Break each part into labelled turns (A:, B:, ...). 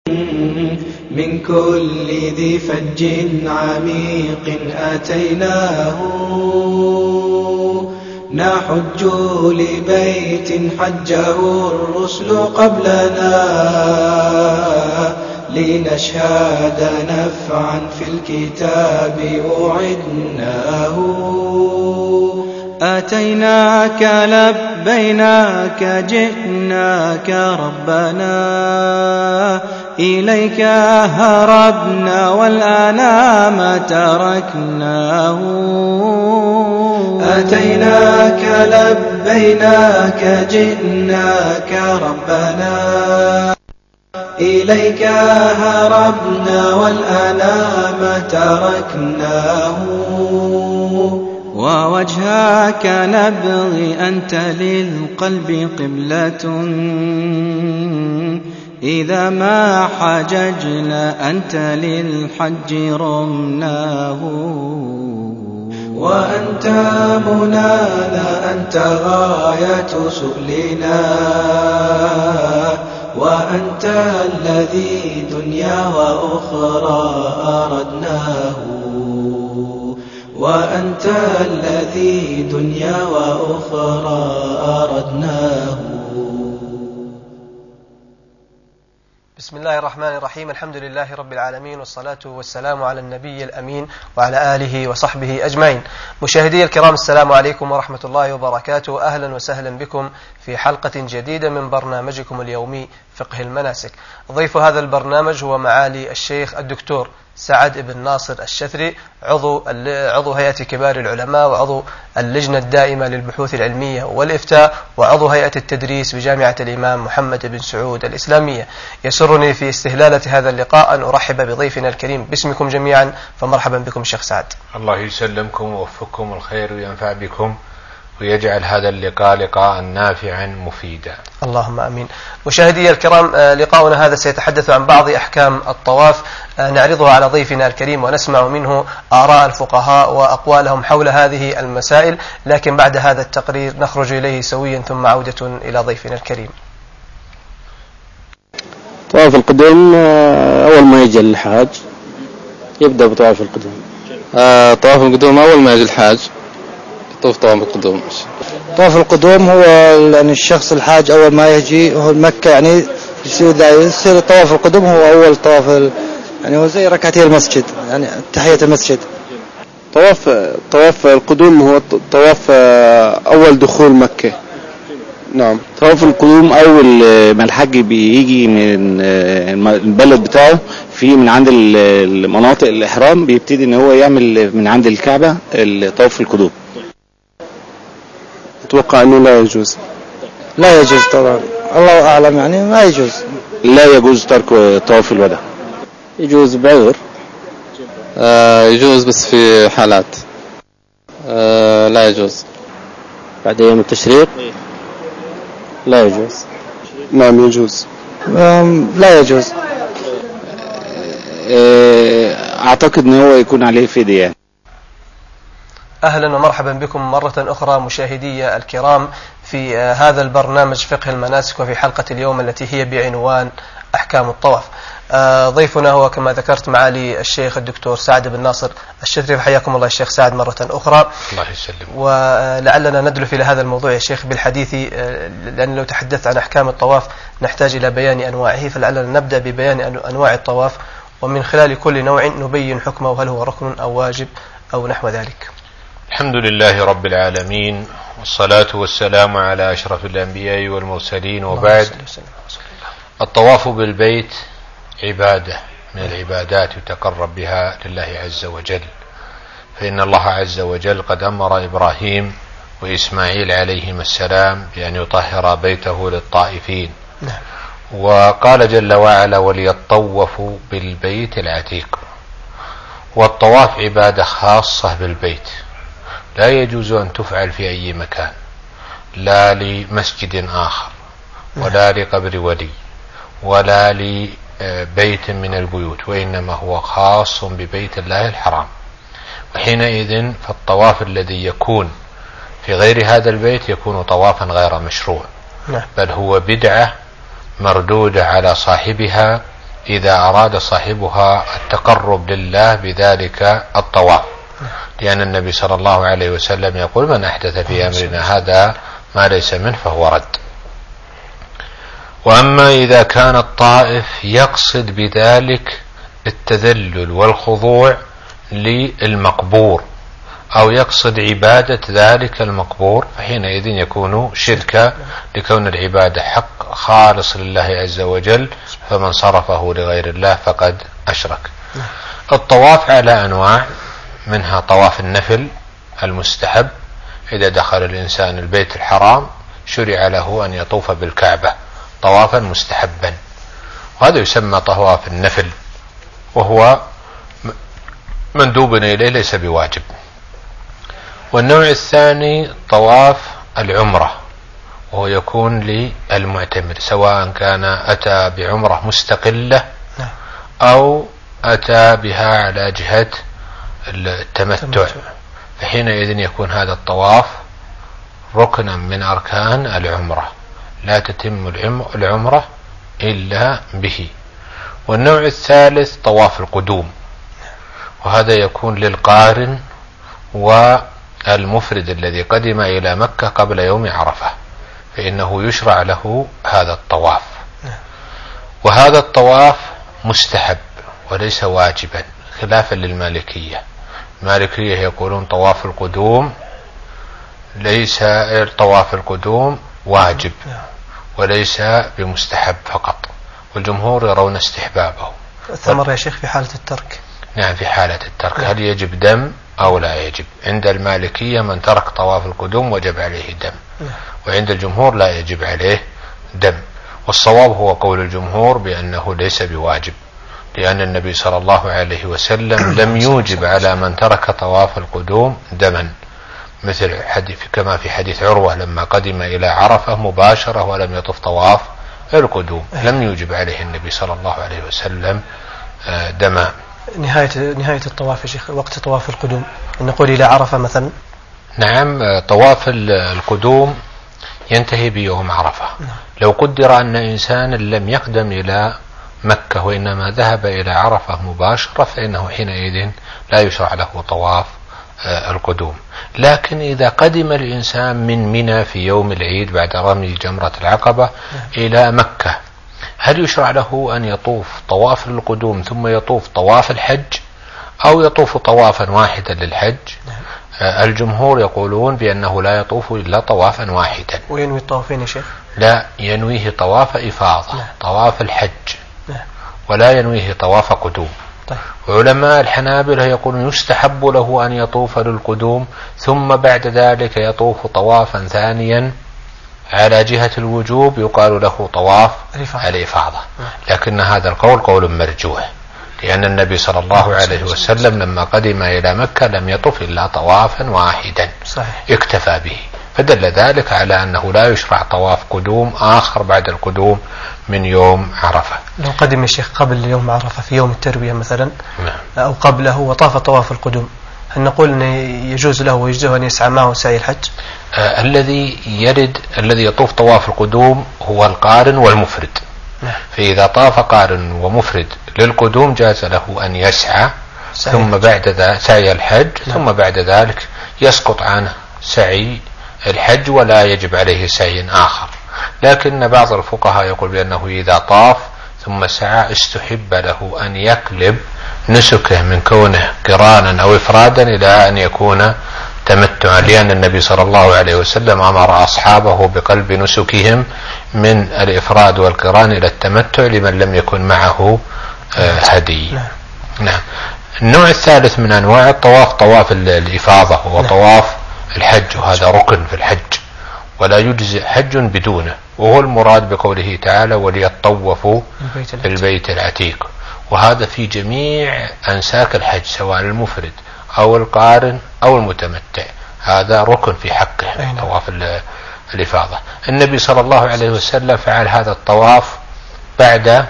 A: من كل ذي فج عميق أتيناه نحج لبيت حجه الرسل قبلنا لنشهد نفعا في الكتاب أعدناه. أتيناك لبيناك جئناك ربنا إليك هربنا والآلام تركناه. أتيناك لبيناك جئناك ربنا إليك هربنا والآلام تركناه. ووجهك نبغي أنت للقلب قبلة إذا ما حججنا أنت للحج رمناه. وأنت منانا أنت غاية سؤلنا وأنت الذي دنيا وأخرى أردناه. وأنت الذي دنيا وأخرى أردناه.
B: بسم الله الرحمن الرحيم. الحمد لله رب العالمين والصلاة والسلام على النبي الأمين وعلى آله وصحبه أجمعين. مشاهدي الكرام، السلام عليكم ورحمة الله وبركاته. أهلا وسهلا بكم في حلقة جديدة من برنامجكم اليومي فقه المناسك. ضيف هذا البرنامج هو معالي الشيخ الدكتور سعد بن ناصر الشثري، عضو هيئة كبار العلماء وعضو اللجنة الدائمة للبحوث العلمية والإفتاء وعضو هيئة التدريس بجامعة الإمام محمد بن سعود الإسلامية. يسرني في استهلالة هذا اللقاء أن أرحب بضيفنا الكريم باسمكم جميعا، فمرحبا بكم شيخ سعد.
C: الله يسلمكم ويوفقكم الخير وينفع بكم ويجعل هذا اللقاء لقاء نافعا مفيدا.
B: اللهم آمين. مشاهدي الكرام، لقاؤنا هذا سيتحدث عن بعض أحكام الطواف نعرضها على ضيفنا الكريم ونسمع منه آراء الفقهاء وأقوالهم حول هذه المسائل، لكن بعد هذا التقرير نخرج إليه سويا ثم عودة إلى ضيفنا الكريم.
D: طواف القدوم أول ما يجي الحاج يبدأ بطواف القدوم.
E: طواف القدوم أول ما يجي الحاج يطوف طواف القدوم.
F: طواف القدوم هو يعني الشخص الحاج أول ما يجي هو مكة يعني يصير طواف القدوم هو أول طواف، يعني هو زي ركعتي المسجد، يعني تحية المسجد.
E: طواف القدوم هو طواف أول دخول مكة.
D: نعم، طواف القدوم أول ما الحاج بيجي من البلد بتاعه في من عند المناطق الإحرام بيبتدي إن هو يعمل من عند الكعبة طواف القدوم.
E: أتوقع أنه لا يجوز.
F: لا يجوز طبعا، الله أعلم، يعني ما يجوز.
D: لا يجوز ترك طواف الوداع.
E: يجوز بعذر. يجوز بس في حالات. لا يجوز
D: بعد يوم التشريق. لا يجوز.
E: نعم يجوز.
F: لا يجوز.
D: أعتقد أنه هو يكون عليه فدية.
B: أهلا ومرحبا بكم مرة أخرى مشاهدي الكرام في هذا البرنامج فقه المناسك، وفي حلقة اليوم التي هي بعنوان أحكام الطواف. ضيفنا هو كما ذكرت معالي الشيخ الدكتور سعد بن ناصر الشثري، فحياكم الله الشيخ سعد مرة أخرى.
C: الله يسلم.
B: ولعلنا ندلف إلى هذا الموضوع يا شيخ بالحديث، لأن لو تحدثت عن أحكام الطواف نحتاج إلى بيان أنواعه، فلعلنا نبدأ ببيان أنواع الطواف، ومن خلال كل نوع نبين حكمه، هل هو ركن أو واجب أو نحو ذلك.
C: الحمد لله رب العالمين، والصلاة والسلام على أشرف الأنبياء والمرسلين، وبعد. الطواف بالبيت عبادة من العبادات يتقرب بها لله عز وجل، فإن الله عز وجل قد أمر إبراهيم وإسماعيل عليهما السلام بأن يطهر بيته للطائفين. وقال جل وعلا: وليطوفوا بالبيت العتيق. والطواف عبادة خاصة بالبيت، لا يجوز أن تفعل في أي مكان، لا لمسجد آخر ولا لقبر ولي ولا لبيت من البيوت، وإنما هو خاص ببيت الله الحرام. وحينئذ فالطواف الذي يكون في غير هذا البيت يكون طوافا غير مشروع، بل هو بدعة مردودة على صاحبها إذا أراد صاحبها التقرب لله بذلك الطواف، لأن النبي صلى الله عليه وسلم يقول: من أحدث في أمرنا هذا ما ليس منه فهو رد. وأما إذا كان الطائف يقصد بذلك التذلل والخضوع للمقبور أو يقصد عبادة ذلك المقبور، فحينئذ يكون شركا، لكون العبادة حق خالص لله عز وجل، فمن صرفه لغير الله فقد أشرك. الطواف على أنواع، منها طواف النفل المستحب، إذا دخل الإنسان البيت الحرام شرع له أن يطوف بالكعبة طوافا مستحبا، وهذا يسمى طواف النفل، وهو مندوب إليه ليس بواجب. والنوع الثاني طواف العمرة، وهو يكون للمعتمر، سواء كان أتى بعمرة مستقلة أو أتى بها على جهة التمتع، فحينئذ يكون هذا الطواف ركنا من أركان العمرة، لا تتم العمرة إلا به. والنوع الثالث طواف القدوم، وهذا يكون للقارن والمفرد الذي قدم إلى مكة قبل يوم عرفة، فإنه يشرع له هذا الطواف. وهذا الطواف مستحب وليس واجبا، خلافا للمالكية. المالكية يقولون طواف القدوم ليس طواف القدوم واجب وليس بمستحب فقط، والجمهور يرون استحبابه.
B: الثمر يا شيخ في حالة الترك؟
C: نعم، في حالة الترك. هل يجب دم أو لا يجب؟ عند المالكية من ترك طواف القدوم وجب عليه دم، وعند الجمهور لا يجب عليه دم. والصواب هو قول الجمهور بأنه ليس بواجب، لأن النبي صلى الله عليه وسلم لم يوجب على من ترك طواف القدوم دما، مثل كما في حديث عروة لما قدم إلى عرفة مباشرة ولم يطف طواف القدوم، لم يوجب عليه النبي صلى الله عليه وسلم دما.
B: نهاية الطواف يا شيخ، وقت طواف القدوم نقول إلى عرفة مثلا؟
C: نعم، طواف القدوم ينتهي بيوم عرفة. لو قدر أن إنسانا لم يقدم إلى مكة وإنما ذهب إلى عرفة مباشرة، فإنه حينئذ لا يشرع له طواف القدوم. لكن إذا قدم الإنسان من منى في يوم العيد بعد رمي جمرة العقبة إلى مكة، هل يشرع له أن يطوف طواف القدوم ثم يطوف طواف الحج، أو يطوف طوافا واحدا للحج؟ الجمهور يقولون بأنه لا يطوف إلا طوافا واحدا.
B: وينوي الطوافين يا شيخ؟
C: لا، ينويه طواف إفاضة، طواف الحج، ولا ينويه طواف قدوم. وعلماء الحنابلة يقولون يستحب له أن يطوف للقدوم ثم بعد ذلك يطوف طوافا ثانيا على جهة الوجوب يقال له طواف الإفاضة، لكن هذا القول قول مرجوح، لأن النبي صلى الله عليه وسلم لما قدم إلى مكة لم يطف إلا طوافا واحدا اكتفى به، فدل ذلك على أنه لا يشرع طواف قدوم آخر بعد القدوم من يوم عرفة.
B: لو قدم الشيخ قبل يوم عرفة في يوم التروية مثلا أو قبله وطاف طواف القدوم، هل نقول أن يجوز له ويجزه أن يسعى معه سعي الحج؟
C: الذي يطوف طواف القدوم هو القارن والمفرد، فإذا طاف قارن ومفرد للقدوم جاز له أن يسعى ثم بعد ذلك سعي الحج، ثم بعد ذلك يسقط عنه سعي الحج ولا يجب عليه سعي آخر. لكن بعض الفقهاء يقول بأنه إذا طاف ثم سعى استحب له أن يقلب نسكه من كونه قرانا أو إفرادا إلى أن يكون تمتعا، لأن النبي صلى الله عليه وسلم أمر أصحابه بقلب نسكهم من الإفراد والقران إلى التمتع لمن لم يكن معه هدي. نعم. النوع الثالث من أنواع الطواف طواف الإفاضة، وهو طواف الحج، وهذا ركن في الحج ولا يجزئ حج بدونه، وهو المراد بقوله تعالى وليطوفوا بالبيت العتيق، وهذا في جميع أنساك الحج سواء المفرد أو القارن أو المتمتع، هذا ركن في حقه طواف الإفاضة. النبي صلى الله عليه وسلم فعل هذا الطواف بعد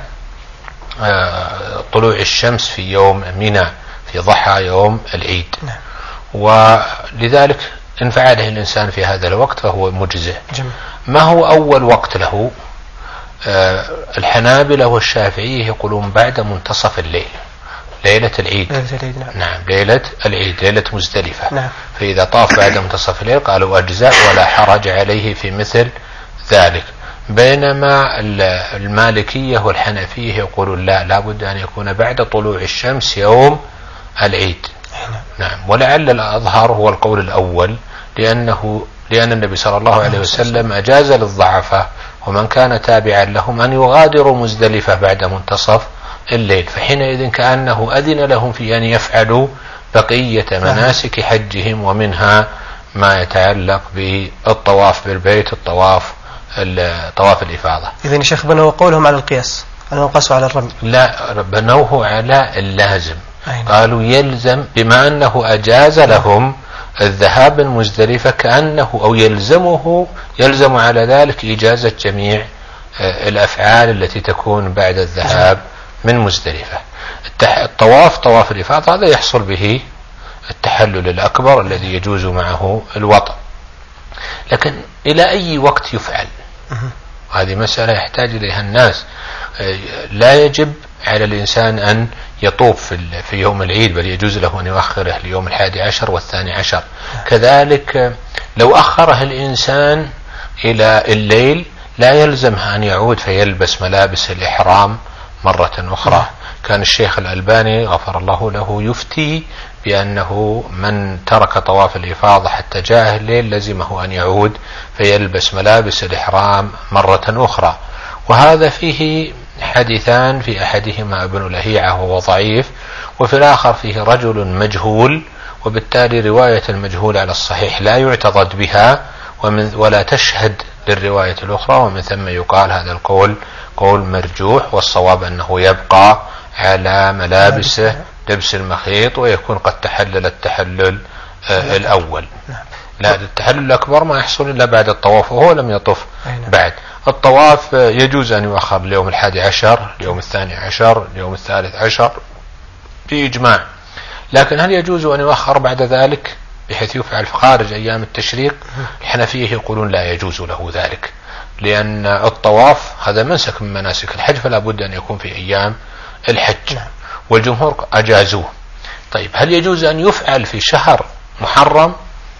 C: طلوع الشمس في يوم منى في ضحى يوم العيد، ولذلك إن فعله الإنسان في هذا الوقت فهو مجزئ. ما هو أول وقت له؟ الحنابلة والشافعية يقولون بعد منتصف الليل، ليلة العيد. نعم ليلة العيد، ليلة مزدلفة.
B: نعم.
C: فإذا طاف بعد منتصف الليل قالوا أجزاء ولا حرج عليه في مثل ذلك. بينما المالكية والحنفية يقولون لا، لابد أن يكون بعد طلوع الشمس يوم العيد. نعم. ولعل الأظهر هو القول الأول، لأن النبي صلى الله عليه وسلم أجاز للضعفاء ومن كان تابعا لهم أن يغادروا مزدلفة بعد منتصف الليل، فحينئذ كأنه أذن لهم في أن يفعلوا بقية مناسك حجهم، ومنها ما يتعلق بالطواف بالبيت، طواف الإفاضة.
B: إذن يا شيخ بنوا قولهم على القياس، أنهم قاسوا على الرمي.
C: لا، بنوه على اللازم. قالوا يلزم، بما أنه أجاز لهم الذهاب من مزدلفة كأنه أو يلزم على ذلك إجازة جميع الأفعال التي تكون بعد الذهاب من مزدلفة. طواف الإفاضة هذا يحصل به التحلل الأكبر الذي يجوز معه الوطء، لكن إلى أي وقت يفعل؟ هذه مسألة يحتاج إليها الناس. لا يجب على الإنسان أن يطوف في يوم العيد، بل يجوز له أن يؤخره ليوم 11 و12. كذلك لو أخره الإنسان إلى الليل لا يلزمه أن يعود فيلبس ملابس الإحرام مرة أخرى. كان الشيخ الألباني غفر الله له يفتي بأنه من ترك طواف الإفاضة حتى جاء الليل لزمه أن يعود فيلبس ملابس الإحرام مرة أخرى. وهذا فيه حديثان، في أحدهما ابن لهيعة وهو ضعيف، وفي الآخر فيه رجل مجهول، وبالتالي رواية المجهول على الصحيح لا يعتضد بها ولا تشهد للرواية الأخرى، ومن ثم يقال هذا القول قول مرجوح، والصواب أنه يبقى على ملابسه لبس المخيط ويكون قد تحلل التحلل الأول. لا، التحلل الأكبر ما يحصل إلا بعد الطواف وهو لم يطف بعد. الطواف يجوز أن يؤخر اليوم 11، اليوم 12، اليوم 13 بإجماع، لكن هل يجوز أن يؤخر بعد ذلك بحيث يفعل خارج أيام التشريق؟ الحنفية يقولون لا يجوز له ذلك، لأن الطواف هذا منسك من مناسك الحج، فلا بد أن يكون في أيام الحج، والجمهور أجازوه. طيب هل يجوز أن يفعل في شهر محرم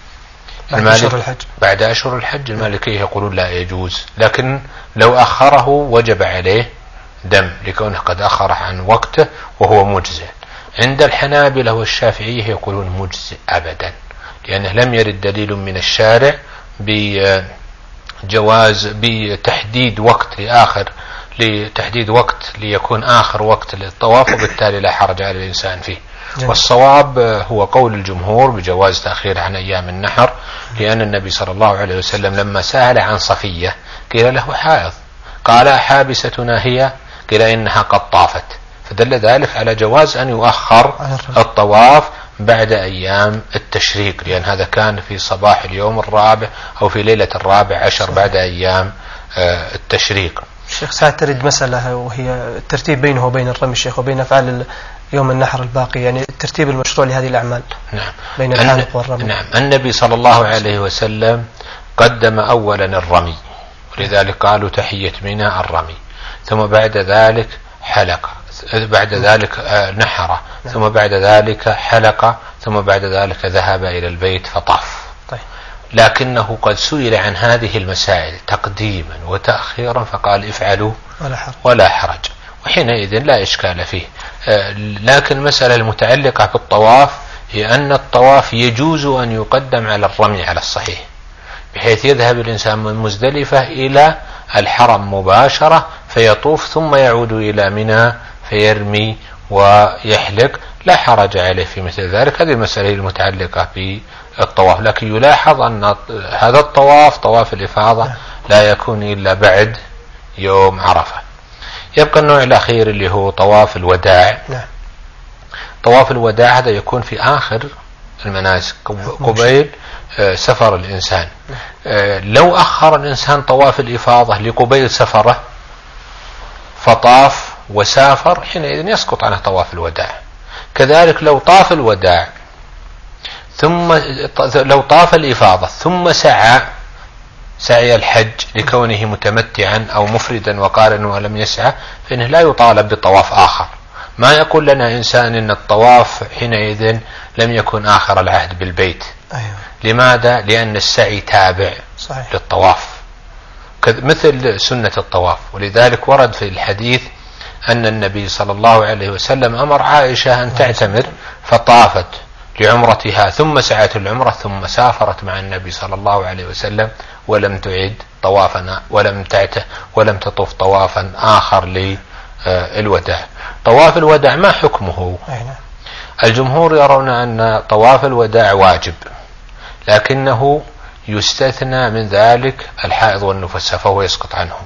C: بعد أشهر الحج؟ المالكية يقولون لا يجوز، لكن لو أخره وجب عليه دم لكونه قد أخره عن وقته وهو مجزئ. عند الحنابلة والشافعية يقولون مجزئ أبدا، لأنه لم يرد دليل من الشارع بجواز بتحديد وقت ليكون آخر وقت للطواف، وبالتالي لا حرج على الإنسان فيه. والصواب هو قول الجمهور بجواز تأخير عن أيام النحر، لأن النبي صلى الله عليه وسلم لما سأل عن صفية قيل له حائض، قال حابستنا هي؟ قيل إنها قد طافت، فدل ذلك على جواز أن يؤخر الطواف بعد أيام التشريق، لأن هذا كان في صباح اليوم الرابع أو في ليلة 14 بعد أيام التشريق.
B: الشيخ ساعد تريد مسألة وهي الترتيب بينه وبين الرمي الشيخ وبين أفعال يوم النحر الباقي، يعني الترتيب المشروع لهذه الأعمال.
C: نعم.
B: بين الحالق والرمي.
C: نعم. النبي صلى الله عليه وسلم قدم أولا الرمي، ولذلك قالوا تحية منى الرمي، ثم بعد ذلك حلق، بعد ذلك نحر، ثم بعد ذلك حلق، ثم بعد ذلك ذهب إلى البيت فطاف. لكنه قد سئل عن هذه المسائل تقديما وتأخيرا فقال افعلوا ولا حرج، وحينئذ لا إشكال فيه. لكن المسألة المتعلقة بالطواف هي أن الطواف يجوز أن يقدم على الرمي على الصحيح، بحيث يذهب الإنسان من مزدلفة إلى الحرم مباشرة فيطوف ثم يعود إلى منى فيرمي ويحلق، لا حرج عليه في مثل ذلك. هذه المسألة المتعلقة بالطواف، لكن يلاحظ أن هذا الطواف طواف الإفاضة لا يكون إلا بعد يوم عرفة. يبقى النوع الأخير اللي هو طواف الوداع. طواف الوداع هذا يكون في آخر المناسك قبيل سفر الإنسان. لو أخر الإنسان طواف الإفاضة لقبيل سفره فطاف وسافر، حينئذ يسقط عنه طواف الوداع. كذلك لو طاف الوداع ثم لو طاف الإفاضة ثم سعي الحج لكونه متمتعا أو مفردا وقارنا ولم يسعى، فإنه لا يطالب بطواف آخر. ما يقول لنا إنسان إن الطواف حينئذ لم يكن آخر العهد بالبيت. لماذا؟ لأن السعي تابع للطواف مثل سنة الطواف. ولذلك ورد في الحديث أن النبي صلى الله عليه وسلم أمر عائشة أن تعتمر فطافت لعمرتها ثم سعت العمرة ثم سافرت مع النبي صلى الله عليه وسلم ولم تعد طوافا ولم تطوف طوافا آخر للوداع. طواف الوداع ما حكمه؟ الجمهور يرون أن طواف الوداع واجب، لكنه يستثنى من ذلك الحائض والنفساء فهو يسقط عنهم.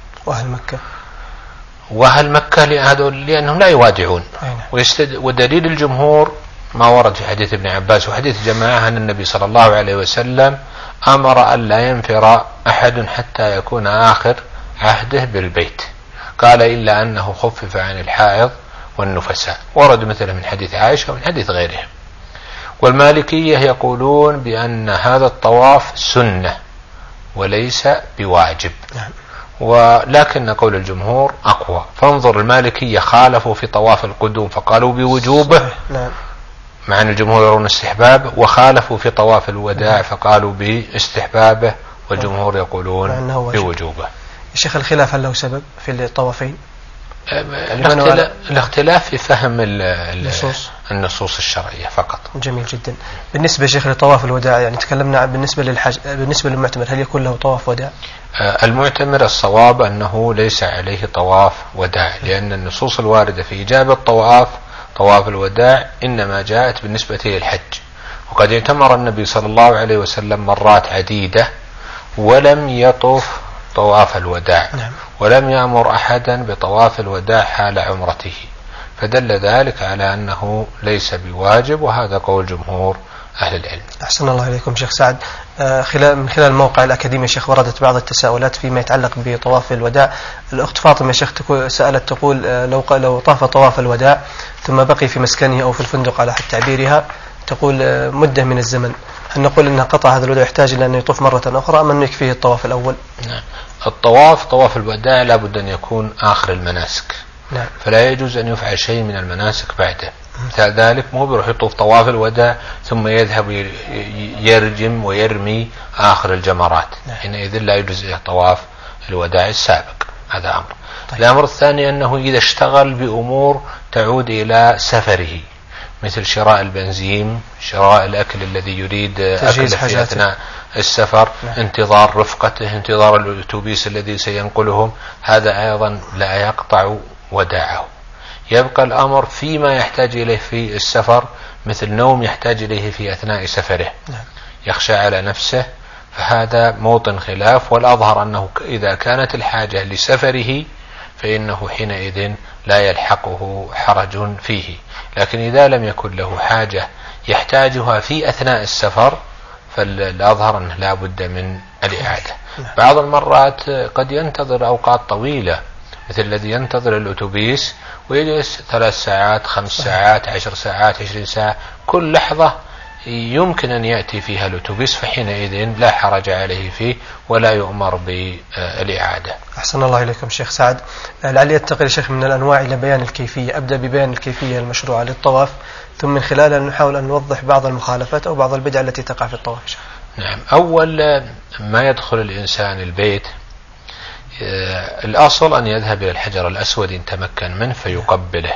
C: وأهل مكة لأنهم لا يوادعون. ودليل الجمهور ما ورد في حديث ابن عباس وحديث جماعة أن النبي صلى الله عليه وسلم أمر أن لا ينفر أحد حتى يكون آخر عهده بالبيت، قال إلا أنه خفف عن الحائض والنفساء. ورد مثله من حديث عائشة ومن حديث غيره. والمالكية يقولون بأن هذا الطواف سنة وليس بواجب، ولكن قول الجمهور أقوى. فانظر، المالكية خالفوا في طواف القدوم فقالوا بوجوبه، مع أن الجمهور يرون استحبابه، وخالفوا في طواف الوداع فقالوا باستحبابه والجمهور يقولون بوجوبه.
B: الشيخ الخلاف هل له سبب في الطوافين؟
C: الاختلاف في فهم النصوص الشرعية فقط.
B: جميل جدا. بالنسبة يا شيخ لطواف الوداع، يعني تكلمنا بالنسبة للحج، بالنسبة للمعتمر هل يكون له طواف وداع؟
C: المعتمر الصواب أنه ليس عليه طواف وداع، لأن النصوص الواردة في إجابة طواف الوداع إنما جاءت بالنسبة للحج. وقد اعتمر النبي صلى الله عليه وسلم مرات عديدة ولم يطوف طواف الوداع، ولم يأمر أحدا بطواف الوداع حال عمرته، فدل ذلك على أنه ليس بواجب، وهذا قول جمهور أهل العلم.
B: أحسن الله إليكم شيخ سعد. من خلال الموقع الأكاديمي يا شيخ وردت بعض التساؤلات فيما يتعلق بطواف الوداع. الأخت فاطمة يا شيخ سألت تقول لو طاف طواف الوداع ثم بقي في مسكنه أو في الفندق على حد تعبيرها، تقول مدة من الزمن، هل نقول أنها قطع هذا الوداع يحتاج إلى أن يطوف مرة أخرى أم أن يكفيه الطواف الأول؟
C: نعم. طواف الوداع لابد أن يكون آخر المناسك.
B: نعم.
C: فلا يجوز أن يفعل شيء من المناسك بعده. مثال ذلك مو بيروح يطوف طواف الوداع ثم يذهب يرجم ويرمي آخر الجمرات. نعم. حينئذ لا يجوز طواف الوداع السابق. هذا أمر. طيب. الأمر الثاني أنه إذا اشتغل بأمور تعود إلى سفره، مثل شراء البنزين، شراء الأكل الذي يريد أكله في أثناء السفر، انتظار رفقته، انتظار الأتوبيس الذي سينقلهم، هذا أيضا لا يقطع وداعه. يبقى الأمر فيما يحتاج إليه في السفر، مثل نوم يحتاج إليه في أثناء سفره، يخشى على نفسه، فهذا موطن خلاف. والأظهر أنه إذا كانت الحاجة لسفره فإنه حينئذ لا يلحقه حرج فيه. لكن إذا لم يكن له حاجة يحتاجها في أثناء السفر فالأظهر أنه لا بد من الإعادة. بعض المرات قد ينتظر أوقات طويلة، مثل الذي ينتظر الأتوبيس ويجلس 3 ساعات 5 ساعات 10 ساعات 20 ساعة، كل لحظة يمكن أن يأتي فيها الأتوبيس، فحينئذ لا حرج عليه فيه ولا يؤمر بالإعادة.
B: أحسن الله إليكم شيخ سعد. لعلي أنتقل شيخ من الأنواع إلى بيان الكيفية. أبدأ ببيان الكيفية المشروعة للطواف، ثم من خلالها نحاول أن نوضح بعض المخالفات أو بعض البدع التي تقع في الطواف.
C: نعم. أول ما يدخل الإنسان البيت الأصل أن يذهب إلى الحجر الأسود إن تمكن منه فيقبله،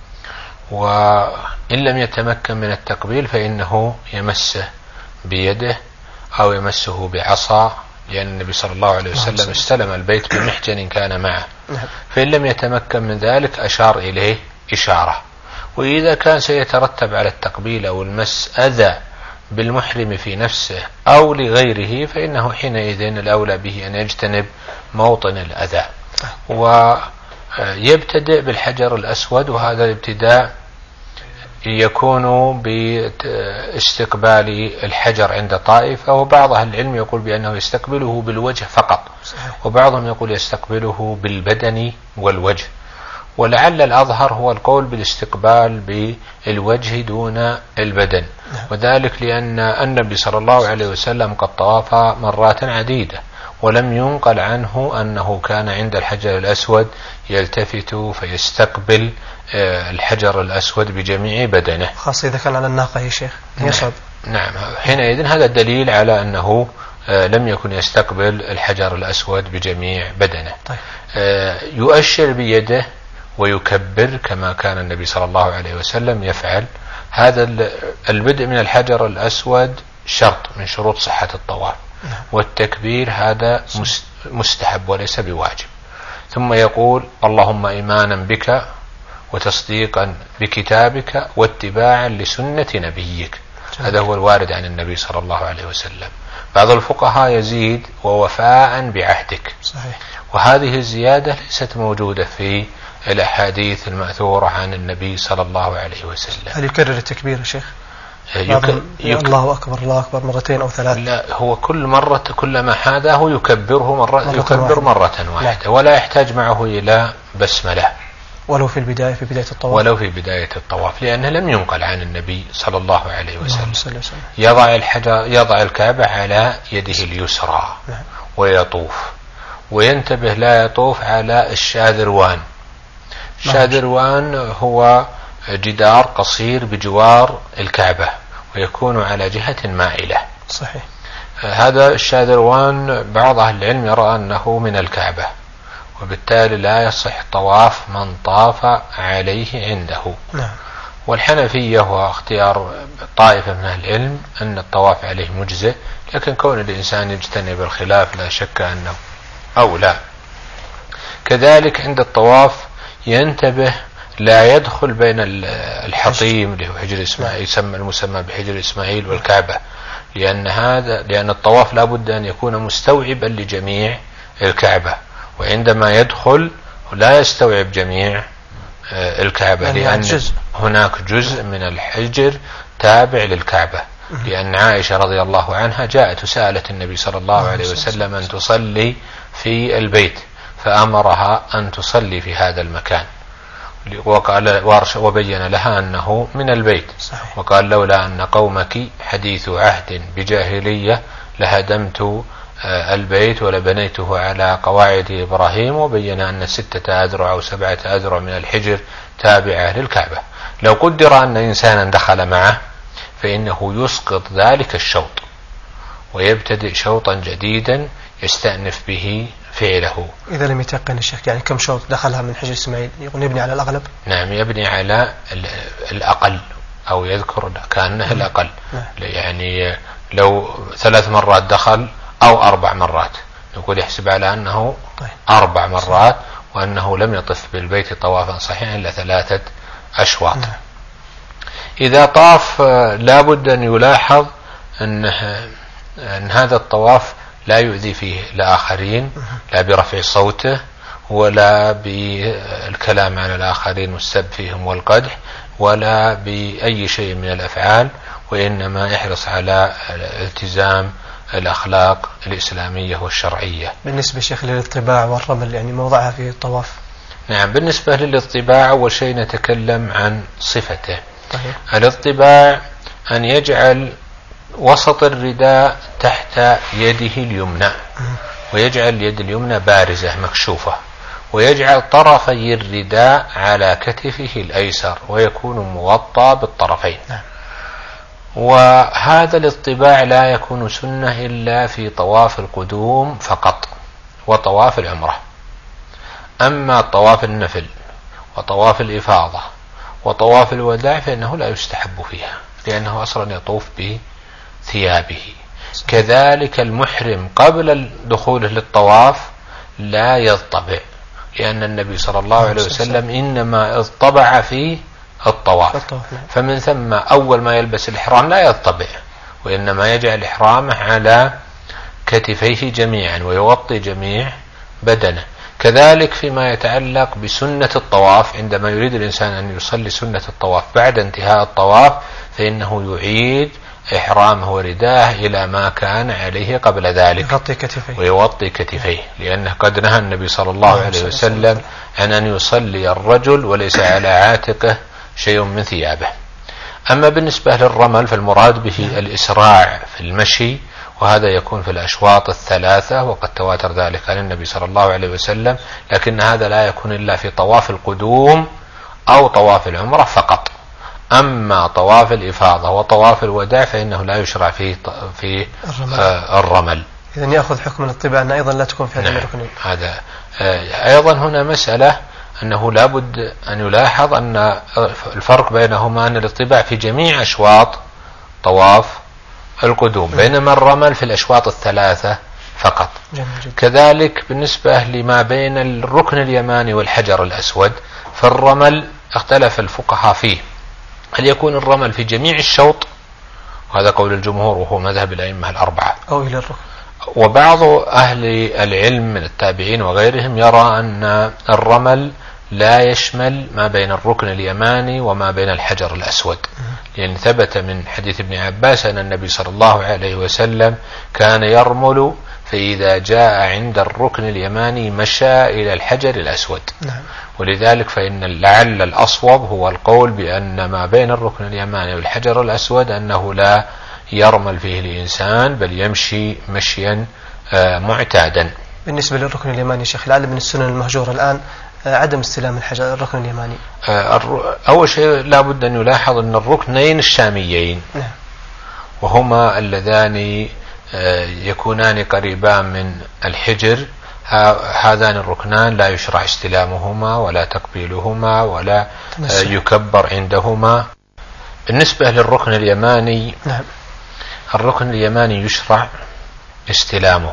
C: وإن لم يتمكن من التقبيل فإنه يمسه بيده أو يمسه بعصا، لأن النبي صلى الله عليه وسلم استلم البيت بمحجن كان معه. فإن لم يتمكن من ذلك أشار إليه إشارة. وإذا كان سيترتب على التقبيل أو المس أذى بالمحرم في نفسه أو لغيره فإنه حينئذ الأولى به أن يجتنب موطن الأذى، ويبتدئ بالحجر الأسود. وهذا الابتداء يكون باستقبال الحجر عند طائفة، وبعض أهل العلم يقول بأنه يستقبله بالوجه فقط، وبعضهم يقول يستقبله بالبدن والوجه. ولعل الأظهر هو القول بالاستقبال بالوجه دون البدن، وذلك لأن النبي صلى الله عليه وسلم قد طاف مرات عديدة، ولم ينقل عنه أنه كان عند الحجر الأسود يلتفت فيستقبل الحجر الأسود بجميع بدنه،
B: خاصة إذا كان على الناقة يا شيخ يصعب.
C: نعم، حينئذ هذا الدليل على أنه لم يكن يستقبل الحجر الأسود بجميع بدنه.
B: طيب.
C: يؤشر بيده ويكبر كما كان النبي صلى الله عليه وسلم يفعل. هذا البدء من الحجر الأسود شرط من شروط صحة الطواف، والتكبير هذا مستحب وليس بواجب. ثم يقول اللهم إيمانا بك وتصديقا بكتابك واتباعا لسنة نبيك. هذا هو الوارد عن النبي صلى الله عليه وسلم. بعض الفقهاء يزيد ووفاء بعهدك.
B: صحيح.
C: وهذه الزيادة ليست موجودة في الأحاديث المأثورة عن النبي صلى الله عليه وسلم.
B: هل يكرر التكبير يا شيخ؟ الله أكبر الله أكبر مرتين أو ثلاث؟
C: لا، هو كل مرة كلما حاذاه يكبر مرة واحدة، ولا يحتاج معه إلى بسملة
B: ولو في البداية في بداية الطواف،
C: ولو في بداية الطواف، لأنه لم ينقل عن النبي صلى الله عليه وسلم. يضع الكعبة على يده اليسرى ويطوف، وينتبه لا يطوف على الشاذروان. الشاذروان هو جدار قصير بجوار الكعبة ويكون على جهة مائلة.
B: صحيح.
C: هذا الشاذروان بعض أهل العلم يرى أنه من الكعبة، وبالتالي لا يصح طواف من طاف عليه عنده.
B: نعم.
C: والحنفية واختيار طائفة من أهل العلم أن الطواف عليه مجزئ، لكن كون الإنسان يجتنب الخلاف لا شك أنه أولى. كذلك عند الطواف ينتبه لا يدخل بين الحطيم اللي هو حجر إسماعيل، يسمى المسمى بحجر إسماعيل والكعبة، لأن الطواف لا بد أن يكون مستوعبا لجميع الكعبة، وعندما يدخل لا يستوعب جميع الكعبة، لأن هناك جزء من الحجر تابع للكعبة. لأن عائشة رضي الله عنها جاءت وسألت النبي صلى الله عليه وسلم أن تصلي في البيت، فأمرها أن تصلي في هذا المكان، وبين لها أنه من البيت.
B: صحيح.
C: وقال لولا أن قومك حديث عهد بجاهلية لهدمت البيت ولبنيته على قواعد إبراهيم، وبين أن 6 أذرع أو 7 أذرع من الحجر تابعة للكعبة. لو قدر أن إنسانا دخل معه فإنه يسقط ذلك الشوط ويبتدئ شوطا جديدا يستأنف به فعله.
B: إذا لم يتقن الشيخ، يعني كم شوط دخلها من حجر إسماعيل يبني على الأغلب؟
C: نعم، يبني على الأقل، أو يذكر كأنه الأقل. يعني لو 3 مرات دخل أو 4 مرات، يقول يحسب على أنه 4 مرات، وأنه لم يطف بالبيت طوافا صحيحا إلا 3 أشواط. إذا طاف لا بد أن يلاحظ أن هذا الطواف لا يؤذي فيه الآخرين، لا برفع صوته ولا بالكلام على الآخرين والسب فيهم والقدح ولا بأي شيء من الأفعال، وإنما يحرص على التزام الأخلاق الإسلامية والشرعية.
B: بالنسبة شيخ للاطباع والرمل، يعني موضعها في الطواف؟
C: نعم، بالنسبة للاطباع أول شيء نتكلم عن صفته.
B: طيب.
C: الاطباع أن يجعل وسط الرداء تحت يده اليمنى، ويجعل اليد اليمنى بارزة مكشوفة، ويجعل طرفي الرداء على كتفه الأيسر ويكون مغطى بالطرفين. وهذا الاطباع لا يكون سنة إلا في طواف القدوم فقط وطواف العمرة. أما طواف النفل وطواف الإفاضة وطواف الوداع فإنه لا يستحب فيها، لأنه أصلا يطوف بثيابه. كذلك المحرم قبل دخوله للطواف لا يضطبع، لأن النبي صلى الله عليه وسلم إنما اضطبع في الطواف، فمن ثم أول ما يلبس الإحرام لا يضطبع، وإنما يجعل إحرامه على كتفيه جميعا ويغطي جميع بدنه. كذلك فيما يتعلق بسنة الطواف، عندما يريد الإنسان أن يصلي سنة الطواف بعد انتهاء الطواف فإنه يعيد إحرامه ورداه إلى ما كان عليه قبل ذلك ويغطي كتفيه، لأنه قد نهى النبي صلى الله عليه وسلم عن أن يصلي الرجل وليس على عاتقه شيء من ثيابه. أما بالنسبة للرمل فالمراد به الإسراع في المشي وهذا يكون في الأشواط الثلاثة، وقد تواتر ذلك عن النبي صلى الله عليه وسلم، لكن هذا لا يكون إلا في طواف القدوم أو طواف العمرة فقط. أما طواف الإفاضة وطواف الوداع فإنه لا يشرع في الرمل.
B: إذن يأخذ حكم الطباع أن أيضا لا تكون في هذه الركنين.
C: هذا أيضا هنا مسألة أنه لابد أن يلاحظ أن الفرق بينهما أن الاطباع في جميع أشواط طواف القدوم، بينما الرمل في الأشواط الثلاثة فقط. كذلك بالنسبة لما بين الركن اليماني والحجر الأسود، فالرمل اختلف الفقهاء فيه، هل يكون الرمل في جميع الشوط، وهذا قول الجمهور وهو مذهب الأئمة الأربعة،
B: أو إلى الركن.
C: وبعض أهل العلم من التابعين وغيرهم يرى أن الرمل لا يشمل ما بين الركن اليماني وما بين الحجر الأسود، لأن ثبت من حديث ابن عباس أن النبي صلى الله عليه وسلم كان يرمل، فإذا جاء عند الركن اليماني مشى إلى الحجر الأسود. ولذلك فإن لعل الأصوب هو القول بأن ما بين الركن اليماني والحجر الأسود أنه لا يرمل فيه الإنسان، بل يمشي مشيا معتادا.
B: بالنسبة للركن اليماني شيخ، لعل من السنن المهجورة الآن عدم استلام الحجر الركن اليماني.
C: أول شيء لا بد أن يلاحظ أن الركنين الشاميين وهما اللذان يكونان قريبان من الحجر، هذان الركنان لا يشرع استلامهما ولا تقبيلهما ولا يكبر عندهما. بالنسبة للركن اليماني، الركن اليماني يشرع استلامه،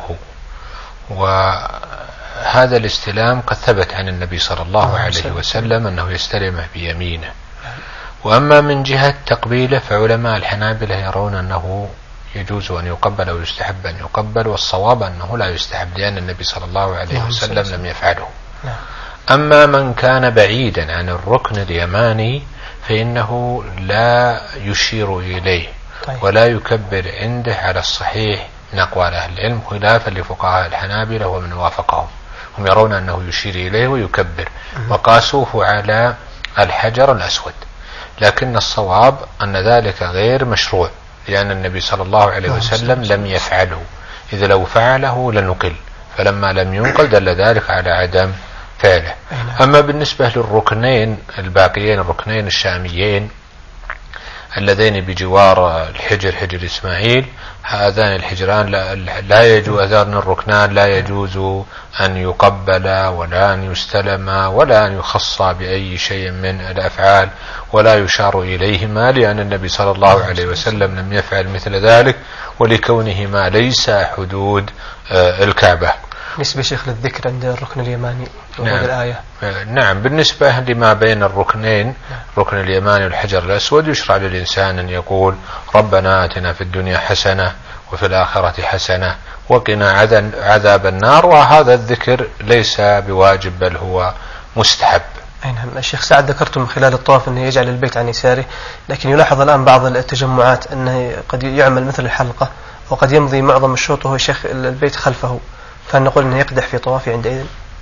C: وهذا الاستلام قد ثبت عن النبي صلى الله عليه وسلم أنه يستلمه بيمينه. وأما من جهة تقبيله فعلماء الحنابلة يرون أنه يجوز أن يقبل ويستحب أن يقبل، والصواب أنه لا يستحب لأن النبي صلى الله عليه وسلم لم يفعله. أما من كان بعيدا عن الركن اليماني فإنه لا يشير إليه ولا يكبر عنده على الصحيح من أقوال أهل العلم، خلافا لفقهاء الحنابلة ومن وافقهم، هم يرون أنه يشير إليه ويكبر، وقاسوه على الحجر الأسود. لكن الصواب أن ذلك غير مشروع، لأن النبي صلى الله عليه وسلم لم يفعله، إذا لو فعله لنقل، فلما لم ينقل دل ذلك على عدم فعله. أما بالنسبة للركنين الباقيين، الركنين الشاميين اللذين بجوار الحجر، حجر إسماعيل، هذان الحجران لا يجوز، هذان الركنان لا يجوز أن يقبل ولا أن يستلم ولا أن يخص بأي شيء من الأفعال ولا يشار إليهما، لأن النبي صلى الله عليه وسلم لم يفعل مثل ذلك، ولكونهما ليس حدود الكعبة.
B: بالنسبة شيخ للذكر عند الركن اليماني وهذه الآية.
C: نعم، بالنسبة لما بين الركنين، الركن اليماني والحجر الأسود، يشرع للإنسان أن يقول ربنا آتنا في الدنيا حسنة وفي الآخرة حسنة وقنا عذاب النار، وهذا الذكر ليس بواجب بل هو مستحب.
B: نعم. الشيخ سعد ذكرتم خلال الطواف أنه يجعل البيت عن يساره، لكن يلاحظ الآن بعض التجمعات أنه قد يعمل مثل الحلقة، وقد يمضي معظم الشوط وهو شيخ البيت خلفه، فنقول أنه يقدح في طوافه عندئذ.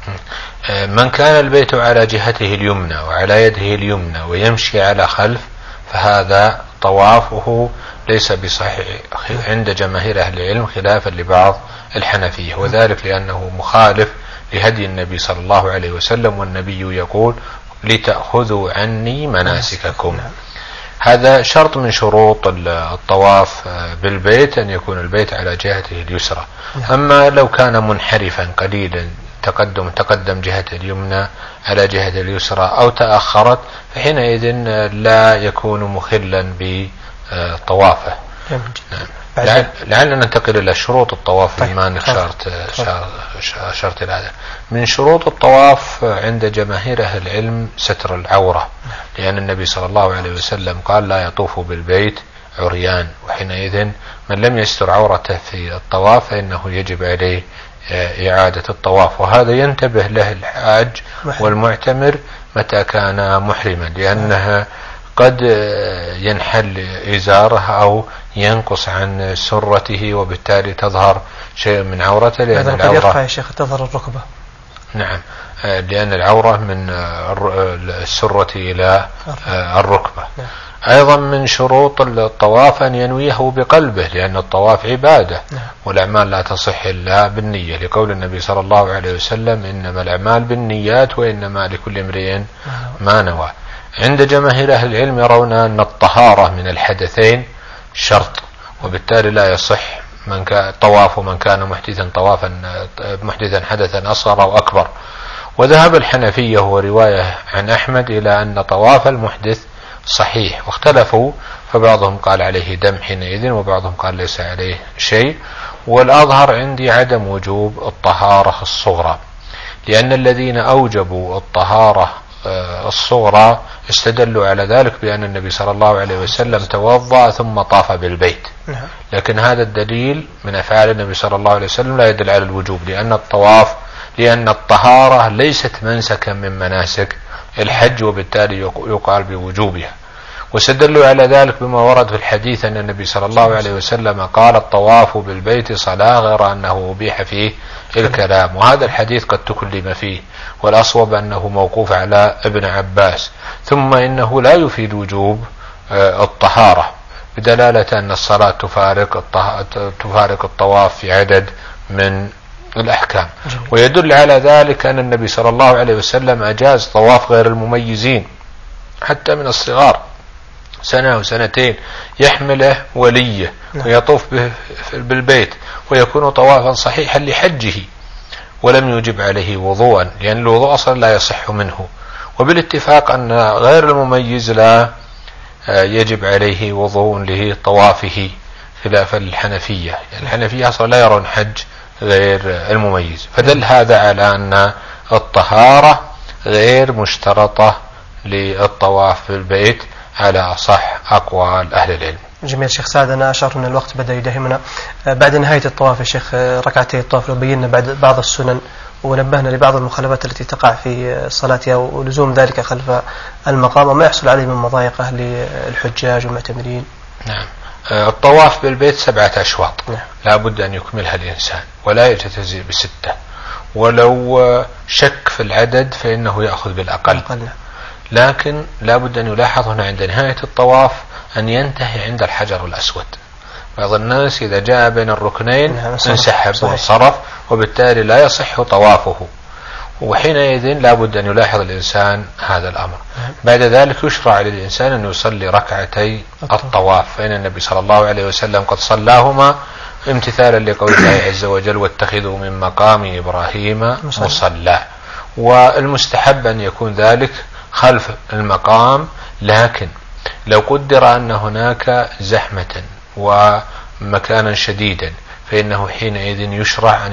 C: من كان البيت على جهته اليمنى وعلى يده اليمنى ويمشي على خلف، فهذا طوافه ليس بصحيح عند جماهير أهل العلم، خلافا لبعض الحنفية، وذلك لأنه مخالف لهدي النبي صلى الله عليه وسلم، والنبي يقول لتأخذوا عني مناسككم. هذا شرط من شروط الطواف بالبيت، أن يكون البيت على جهته اليسرى. أما لو كان منحرفا قليلا، تقدم جهة اليمنى على جهة اليسرى أو تأخرت، فحينئذ لا يكون مخلا بطوافه. لعلنا ننتقل إلى شروط الطواف بما أنك شرط هذا. من شروط الطواف عند جماهير أهل العلم ستر العورة، لأن النبي صلى الله عليه وسلم قال لا يطوف بالبيت عريان، وحينئذ من لم يستر عورته في الطواف فإنه يجب عليه إعادة الطواف، وهذا ينتبه له الحاج والمعتمر متى كان محرما، لأنها قد ينحل إزاره أو ينقص عن سرته، وبالتالي تظهر شيء من عورته، لأن
B: العورة قد يرفع يا شيخ تظهر الركبة.
C: نعم، لأن العورة من السرة إلى الركبة. أيضا من شروط الطواف أن ينويه بقلبه، لأن الطواف عبادة والأعمال لا تصح إلا بالنية، لقول النبي صلى الله عليه وسلم إنما الأعمال بالنيات وإنما لكل امرئ ما نوى. عند جماهير أهل العلم يرون أن الطهارة من الحدثين شرط، وبالتالي لا يصح طواف من كان محدثا حدثا أصغر أو أكبر. وذهب الحنفية ورواية عن أحمد إلى أن طواف المحدث صحيح، واختلفوا، فبعضهم قال عليه دم حينئذ وبعضهم قال ليس عليه شيء. والأظهر عندي عدم وجوب الطهارة الصغرى، لأن الذين أوجبوا الطهارة الصغرى استدلوا على ذلك بأن النبي صلى الله عليه وسلم توضأ ثم طاف بالبيت، لكن هذا الدليل من أفعال النبي صلى الله عليه وسلم لا يدل على الوجوب، لأن الطهارة ليست منسكا من مناسك الحج، وبالتالي يقال بوجوبها. واستدلوا على ذلك بما ورد في الحديث أن النبي صلى الله عليه وسلم قال الطواف بالبيت صلاة، غير أنه أبيح فيه الكلام، وهذا الحديث قد تكلم فيه، والأصوب أنه موقوف على ابن عباس. ثم إنه لا يفيد وجوب الطهارة، بدلالة أن الصلاة تفارق الطواف في عدد من الأحكام. ويدل على ذلك أن النبي صلى الله عليه وسلم أجاز طواف غير المميزين حتى من الصغار، سنة أو سنتين يحمله وليه ويطوف به بالبيت ويكون طوافا صحيحا لحجه، ولم يوجب عليه وضوءا، لأن الوضوء أصلا لا يصح منه. وبالاتفاق أن غير المميز لا يجب عليه وضوء لطوافه، خلافا للحنفية، يعني الحنفية أصلا لا يرون حج غير المميز. فدل هذا على أن الطهارة غير مشترطة للطواف في البيت على أصح أقوال أهل العلم.
B: جميل شيخ سعد، أنا أشعر أن الوقت بدأ يداهمنا. بعد نهاية الطواف يا شيخ ركعتي الطواف، لو بينا بعض السنن ونبهنا لبعض المخالفات التي تقع في صلاتها ولزوم ذلك خلف المقام وما يحصل عليه من مضايق أهل الحجاج والمعتمرين.
C: نعم. الطواف بالبيت 7 أشواط لا بد أن يكملها الإنسان، ولا يجتزئ ب6، ولو شك في العدد فإنه يأخذ بالأقل. لكن لا بد أن يلاحظ هنا عند نهاية الطواف أن ينتهي عند الحجر الأسود. بعض الناس إذا جاء بين الركنين انسحب وانصرف، وبالتالي لا يصح طوافه، وحينئذ لا بد أن يلاحظ الإنسان هذا الأمر. بعد ذلك يشرع للإنسان أن يصلي ركعتي الطواف، فإن النبي صلى الله عليه وسلم قد صلاهما امتثالا لقول الله عز وجل واتخذوا من مقام إبراهيم مصلى. والمستحب أن يكون ذلك خلف المقام، لكن لو قدر أن هناك زحمة ومكانا شديدا فإنه حينئذ يشرع أن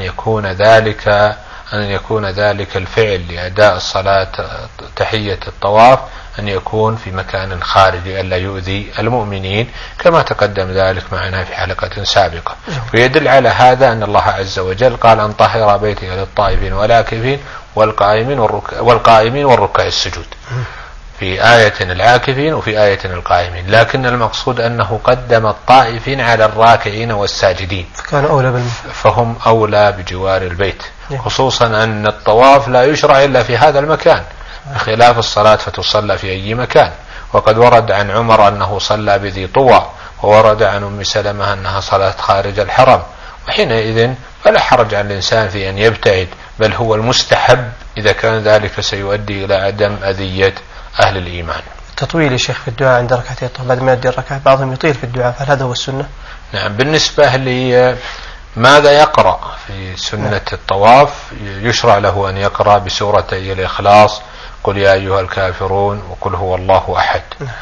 C: يكون ذلك الفعل لأداء الصلاة تحية الطواف أن يكون في مكان خارجي ألا يؤذي المؤمنين، كما تقدم ذلك معنا في حلقة سابقة. ويدل على هذا أن الله عز وجل قال أن طهر بيتي للطائفين والعاكفين والقائمين والركع السجود، في آية العاكفين وفي آية القائمين، لكن المقصود أنه قدم الطائفين على الراكعين والساجدين، فهم أولى بجوار البيت، خصوصا أن الطواف لا يشرع إلا في هذا المكان، بخلاف الصلاة فتصلى في أي مكان. وقد ورد عن عمر أنه صلى بذي طوى، وورد عن أم سلمة أنها صلاة خارج الحرم، وحينئذ فلا حرج على الإنسان في أن يبتعد، بل هو المستحب إذا كان ذلك سيؤدي إلى عدم أذية أهل الإيمان.
B: التطويل يا شيخ في الدعاء عند ركعتي الطواف بعد ما يؤدي الركعة، بعضهم يطيل في الدعاء، فهل هذا هو السنة؟ نعم.
C: بالنسبة لماذا يقرأ في سنة الطواف، يشرع له أن يقرأ بسورتي الإخلاص، قل يا أيها الكافرون وقل هو الله أحد،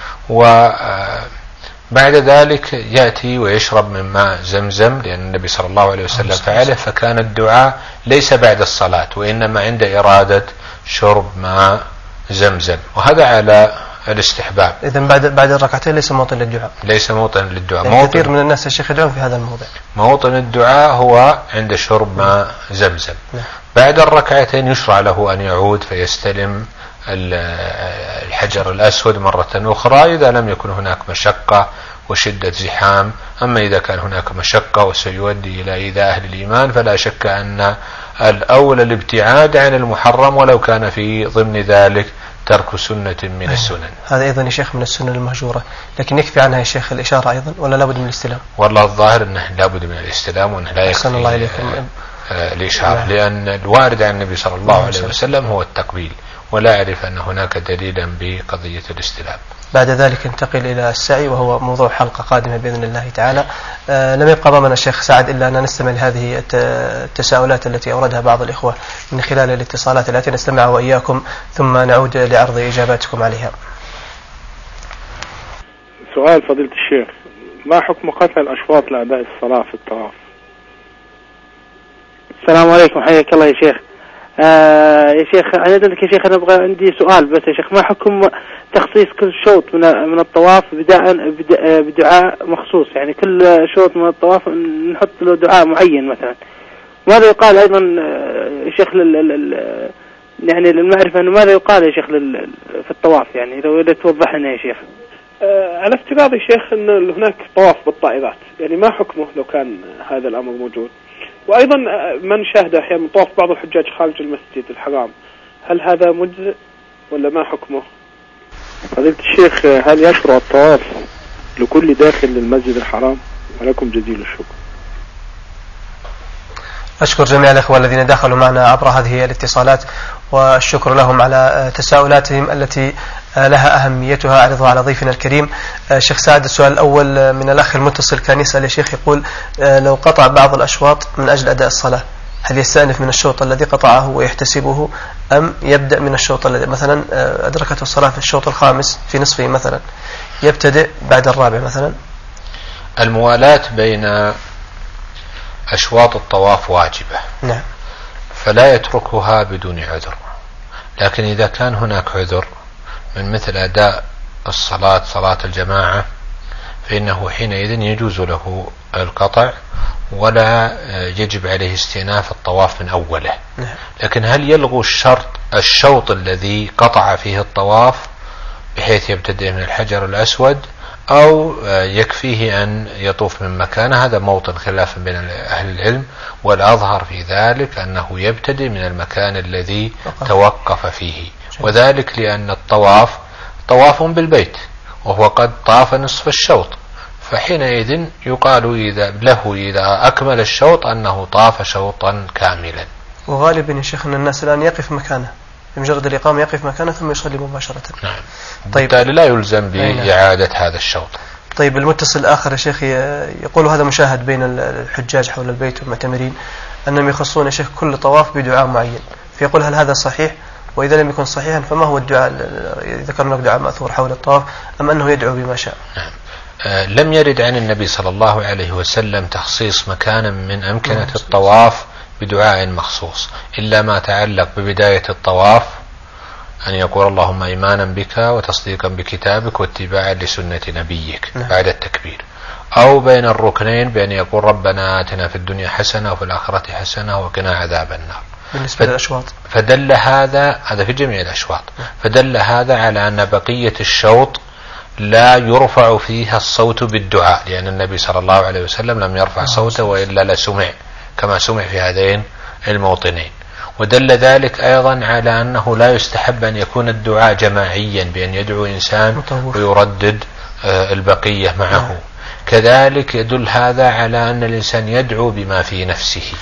C: وبعد ذلك يأتي ويشرب من ماء زمزم، لأن النبي صلى الله عليه وسلم فعله، فكان الدعاء ليس بعد الصلاة وإنما عند إرادة شرب ماء زمزم، وهذا على الاستحباب.
B: إذن بعد الركعتين ليس موطن للدعاء،
C: ليس موطن للدعاء.
B: كثير من الناس يا شيخ يدعون في هذا الموضع.
C: موطن الدعاء هو عند شرب ماء زمزم. بعد الركعتين يشرع له أن يعود فيستلم الحجر الأسود مرة أخرى إذا لم يكن هناك مشقة وشدة زحام. أما إذا كان هناك مشقة وسيؤدي إلى إيذاء أهل الإيمان فلا شك أن الأولى الابتعاد عن المحرم ولو كان في ضمن ذلك ترك سنة من السنن.
B: هذا أيضا يا شيخ من السنن المهجورة، لكن يكفي عنها يا شيخ الإشارة أيضا ولا لابد من الاستلام؟
C: والله الظاهر أنه لابد من الاستلام وأنه لا يكفي
B: الله إليكم
C: الإشارة، لأن الوارد عن النبي صلى الله عليه وسلم هو التقبيل، ولا أعرف أن هناك دليلا بقضية الاستلام.
B: بعد ذلك انتقل إلى السعي، وهو موضوع حلقة قادمة بإذن الله تعالى. لم يبقى أمامنا الشيخ سعد إلا أن نستمع لهذه التساؤلات التي أوردها بعض الإخوة من خلال الاتصالات التي نستمعها وإياكم، ثم نعود لعرض إجاباتكم عليها.
G: سؤال فضيلة الشيخ: ما حكم قطع الأشواط لأداء الصلاة في الطواف؟
H: السلام عليكم، حياك الله يا شيخ. يا شيخ أنا أدلك يا شيخ، أنا أبغى عندي سؤال بس يا شيخ: ما حكم تخصيص كل شوط من الطواف بدعاء مخصوص؟ يعني كل شوط من الطواف نحط له دعاء معين مثلا. ماذا يقال أيضا يا شيخ يعني للمعرفة أنه ماذا يقال يا شيخ في الطواف؟ يعني لو توضح لنا يا شيخ.
G: على افتراض يا شيخ أن هناك طواف بالطائرات، يعني ما حكمه لو كان هذا الأمر موجود؟ وأيضا من شاهد أحيانا طواف بعض الحجاج خارج المسجد الحرام، هل هذا مجزئ ولا ما حكمه؟
I: فضيلة الشيخ، هل يشرع الطواف لكل داخل المسجد الحرام؟ ولكم جزيل الشكر.
B: أشكر جميع الأخوة الذين دخلوا معنا عبر هذه الاتصالات، والشكر لهم على تساؤلاتهم التي لها أهميتها. أعرضها على ضيفنا الكريم شيخ سعد. السؤال الأول من الأخ المتصل كان يسأل يا شيخ، يقول: لو قطع بعض الأشواط من أجل أداء الصلاة، هل يستأنف من الشوط الذي قطعه ويحتسبه، أم يبدأ من الشوط الذي مثلا أدركته الصلاة في الشوط الخامس في نصفه مثلا، يبتدئ بعد الرابع مثلا؟
C: الموالاة بين أشواط الطواف واجبة،
B: نعم،
C: فلا يتركها بدون عذر. لكن إذا كان هناك عذر من مثل أداء الصلاة صلاة الجماعة، فإنه حينئذ يجوز له القطع ولا يجب عليه استئناف الطواف من أوله. لكن هل يلغو الشوط الذي قطع فيه الطواف بحيث يبتدئ من الحجر الأسود، أو يكفيه أن يطوف من مكانه؟ هذا موطن خلاف بين أهل العلم، والأظهر في ذلك أنه يبتدئ من المكان الذي توقف فيه، وذلك لأن الطواف طواف بالبيت وهو قد طاف نصف الشوط، فحينئذ يقال إذا أكمل الشوط أنه طاف شوطا كاملا.
B: وغالبا يا شيخ أن الناس الآن يقف مكانه، بمجرد الإقامة يقف مكانه ثم يصلي مباشرة.
C: نعم. طيب، بالتالي لا يلزم بإعادة هذا الشوط.
B: طيب، المتصل الآخر يا شيخ يقول: هذا مشاهد بين الحجاج حول البيت والمعتمرين أنهم يخصون يا شيخ كل طواف بدعاء معين، فيقول: هل هذا صحيح؟ وإذا لم يكن صحيحا فما هو الدعاء؟ ذكر لك دعاء مأثور حول الطواف أم أنه يدعو بما شاء؟
C: نعم. لم يرد عن النبي صلى الله عليه وسلم تخصيص مكان من أمكنة الطواف بدعاء مخصوص، إلا ما تعلق ببداية الطواف أن يقول: اللهم إيمانا بك وتصديقا بكتابك واتباعا لسنة نبيك بعد التكبير، أو بين الركنين بأن يقول: ربنا آتنا في الدنيا حسنة وفي الآخرة حسنة وقنا عذاب النار.
B: بالنسبة للأشواط
C: فدل هذا في جميع الأشواط، فدل هذا على أن بقية الشوط لا يرفع فيها الصوت بالدعاء، لأن النبي صلى الله عليه وسلم لم يرفع صوته وإلا لسمع كما سمع في هذين الموطنين. ودل ذلك أيضا على أنه لا يستحب أن يكون الدعاء جماعيا بأن يدعو إنسان ويردد البقية معه. كذلك يدل هذا على أن الإنسان يدعو بما في نفسه.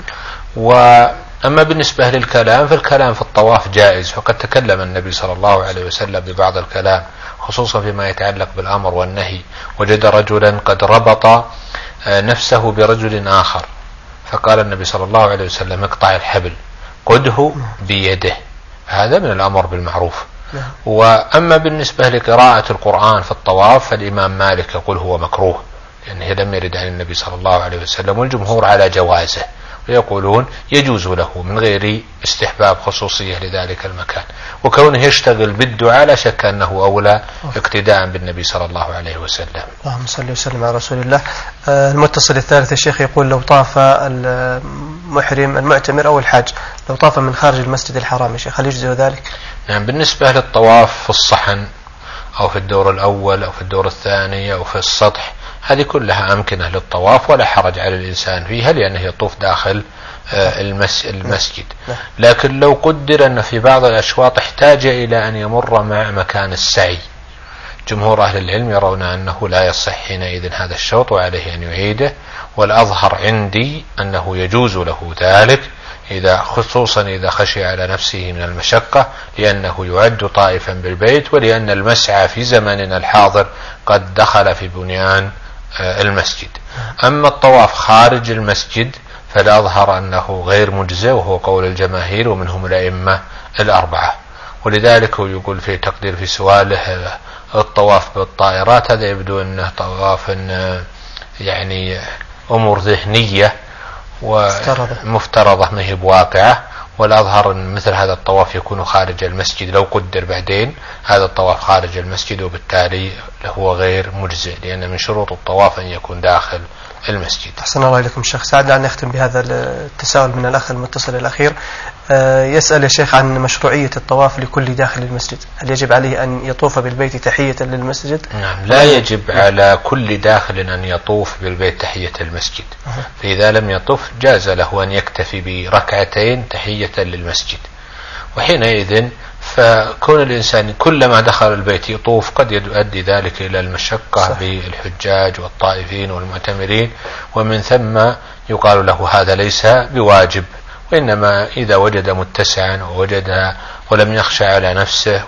C: وأما بالنسبة للكلام، فالكلام في الطواف جائز، فقد تكلم النبي صلى الله عليه وسلم ببعض الكلام خصوصا فيما يتعلق بالأمر والنهي. وجد رجلا قد ربط نفسه برجل آخر، فقال النبي صلى الله عليه وسلم: اقطع الحبل، قده بيده. هذا من الأمر بالمعروف. وأما بالنسبة لقراءة القرآن في الطواف، فالإمام مالك يقول هو مكروه، لأنه لم يرد عن النبي صلى الله عليه وسلم، والجمهور على جوازه، ويقولون يجوز له من غير استحباب خصوصية لذلك المكان. وكونه يشتغل بالدعاء لا شك أنه أولى اقتداء بالنبي صلى الله عليه وسلم.
B: اللهم صل وسلم على رسول الله. المتصل الثالث الشيخ يقول: لو طاف المحرم المعتمر أو الحاج لو طاف من خارج المسجد الحرام يا شيخ، هل يجزئ ذلك؟
C: نعم. بالنسبة للطواف في الصحن أو في الدور الأول أو في الدور الثاني أو في السطح، هذه كلها أمكنة للطواف ولا حرج على الإنسان فيها، لأنه يطوف داخل المسجد. لكن لو قدر أن في بعض الأشواط احتاج إلى أن يمر مع مكان السعي، جمهور أهل العلم يرون أنه لا يصح حينئذ هذا الشوط وعليه أن يعيده، والأظهر عندي أنه يجوز له ذلك خصوصا إذا خشي على نفسه من المشقة، لأنه يعد طائفا بالبيت، ولأن المسعى في زمننا الحاضر قد دخل في بنيان المسجد. أما الطواف خارج المسجد فالأظهر أنه غير مجزئ، وهو قول الجماهير ومنهم الأئمة الأربعة. ولذلك يقول في تقدير في سؤاله الطواف بالطائرات، هذا يبدو أنه طواف يعني أمور ذهنية ومفترضة ما هي بواقعة، والأظهر أن مثل هذا الطواف يكون خارج المسجد لو قدر بعدين هذا الطواف خارج المسجد، وبالتالي هو غير مجزئ، لأن من شروط الطواف أن يكون داخل المسجد.
B: أحسن الله إليكم شيخ سعد. لعل نختم بهذا التساؤل من الأخ المتصل الأخير، يسأل يا شيخ عن مشروعية الطواف لكل داخل المسجد، هل يجب عليه أن يطوف بالبيت تحية للمسجد؟
C: نعم، لا يجب على كل داخل أن يطوف بالبيت تحية المسجد، فإذا لم يطوف جاز له أن يكتفي بركعتين تحية للمسجد. وحينئذ فكون الإنسان كلما دخل البيت يطوف قد يؤدي ذلك إلى المشقة بالحجاج والطائفين والمعتمرين، ومن ثم يقال له هذا ليس بواجب، وإنما إذا وجد متسعا ووجد ولم يخشى على نفسه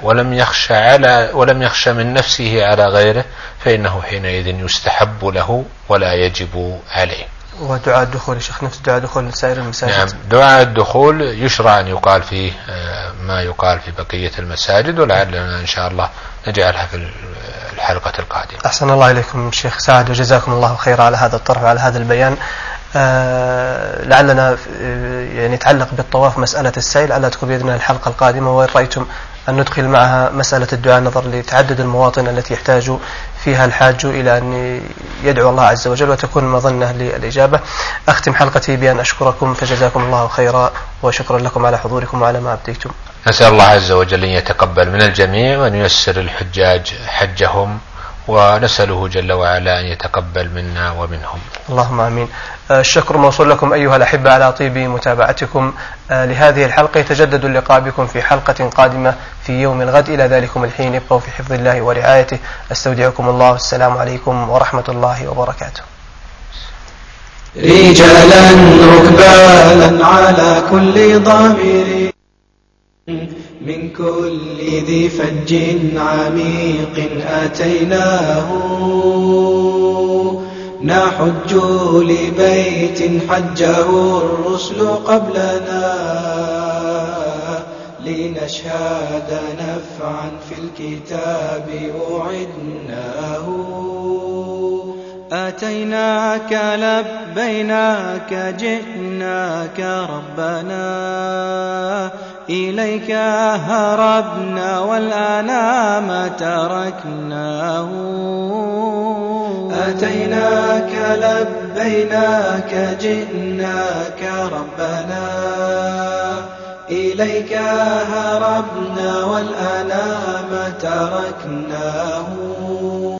C: ولم يخشى من نفسه على غيره فإنه حينئذ يستحب له ولا يجب عليه.
B: ودعاء الدخول يا شيخ، نفس دعاء دخول سائر المساجد؟
C: نعم، دعاء الدخول يشرع أن يقال فيه ما يقال في بقية المساجد، ولعلنا إن شاء الله نجعلها في الحلقة القادمة.
B: أحسن الله إليكم شيخ سعد، وجزاكم الله خير على هذا الطرح وعلى هذا البيان. لعلنا يعني نتعلق بالطواف مسألة السعي، لعلها تكون بإذن الحلقة القادمة، وإن رأيتم أن ندخل معها مسألة الدعاء نظر لتعدد المواطن التي يحتاج فيها الحاج إلى أن يدعو الله عز وجل وتكون مظنة للإجابة. أختم حلقتي بأن أشكركم فجزاكم الله خيرا، وشكرا لكم على حضوركم وعلى ما أبديتم.
C: نسأل الله عز وجل أن يتقبل من الجميع وأن ييسر الحجاج حجهم، ونسأله جل وعلا أن يتقبل منا ومنهم.
B: اللهم آمين. الشكر موصول لكم أيها الأحبة على طيب متابعتكم لهذه الحلقة. يتجدد اللقاء بكم في حلقة قادمة في يوم الغد. إلى ذلكم الحين ابقوا في حفظ الله ورعايته. أستودعكم الله، والسلام عليكم ورحمة الله وبركاته.
A: رجالا ركبانا على كل ضامر من كل ذي فج عميق أتيناه، نحج لبيت حجه الرسل قبلنا، لنشهد نفعا في الكتاب أعدناه. أتيناك لبيناك جئناك ربنا، إليك هربنا والأنام تركناه. أتيناك لبيناك جئناك ربنا، إليك هربنا والأنام تركناه.